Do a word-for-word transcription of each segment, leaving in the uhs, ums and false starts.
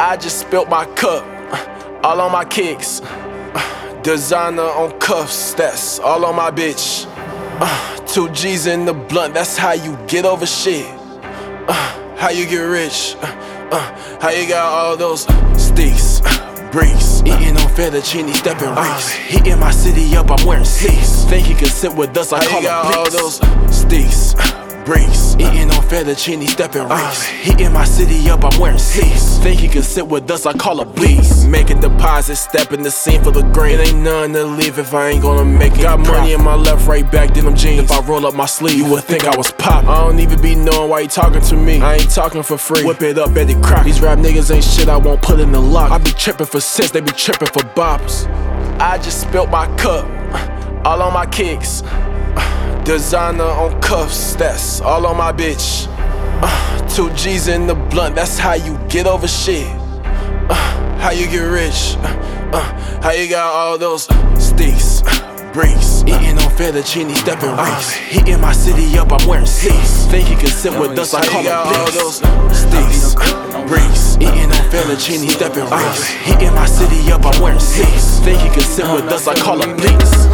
I just spilled my cup, all on my kicks. Designer on cuffs, that's all on my bitch. Uh, two G's in the blunt, that's how you get over shit. Uh, how you get rich, uh, uh, how you got all those sticks, uh, bricks. Eating on fettuccine, stepping ricks. Heating my city up, I'm wearing six. Think he could sit with us, I call him all those sticks, uh, bricks. Eating on fettuccine, stepping ricks. Heating my city up, I'm wearing six. Think he could sit with us, I call her bleaks. Make a deposit, step in the scene for the green. It ain't nothing to leave if I ain't gonna make it. Got money in my left, right back, denim jeans. If I roll up my sleeve, you would think I was pop. I don't even be knowing why you talking to me. I ain't talking for free. Whip it up at the crack. These rap niggas ain't shit I won't put in the lock. I be tripping for cents, they be tripping for bops. I just spilled my cup, all on my kicks. Designer on cuffs, that's all on my bitch. Uh, two G's in the blunt, that's how you get over shit. Uh, how you get rich, uh, uh, how you got all those sticks, uh, bricks. Eating on fettuccine, stepping ricks. Heating my city up, I'm wearing six. Think he could sit with us, I call him all those sticks, uh, bricks. Eating on fettuccine, stepping ricks. Heating my city up, I'm wearing six. Think he could sit with us, I call him bleaks.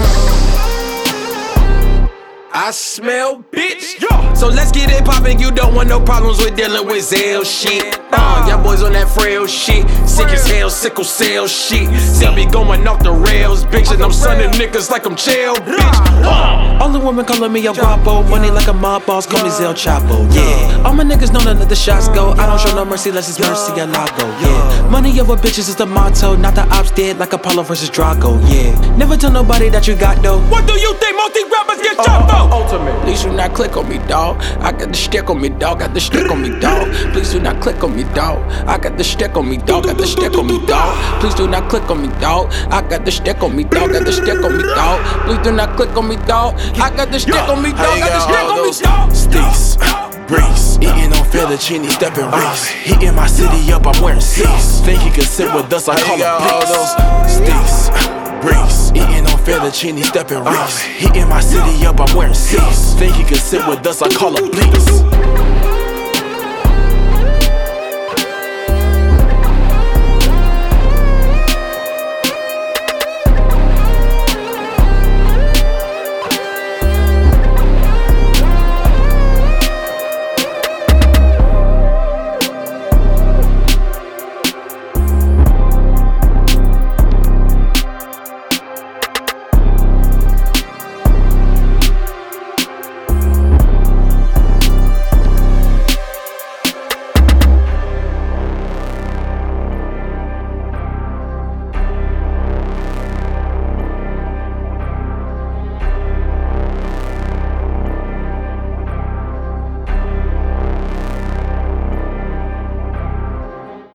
I smell bitch. So let's get it poppin'. You don't want no problems with dealing with Zell shit. Uh, y'all boys on that frail shit. Sick as hell, sickle cell shit. They'll be going off the rails, bitch. And I'm sunning niggas like I'm chill, bitch. Uh. All the women calling me a guapo. Money like a mob boss, call me Zell Chapo. Yeah. All my niggas know none of the shots go. I don't show no mercy unless it's mercy at Lago. Yeah. Money over bitches is the motto. Not the ops dead like Apollo versus Drago. Yeah. Never tell nobody that you got though. What do you think most these rappers get chopped for? Ultimate. Please do not click on me, dawg. I got the stick on me, dawg. Got the stick on me, dawg. Please do not click on me, dawg. I got the stick on me, dawg. Got the stick on me, dawg. Please do not click on me, dawg. I got the stick on me, dawg. Got the stick on me, dawg. Please do not click on me, dawg. I got the stick on me, dawg. Got the stick on me, dawg. Sticks, bricks. Eating on fettuccine, stepping ricks. Heating my city up, I'm wearing six. Think he could sit with us, I call him all those sticks, bricks. Eating on fettuccine, stepping ricks. Heating my city up, I'm wearing six. Think he could sit with us, I call him bleaks.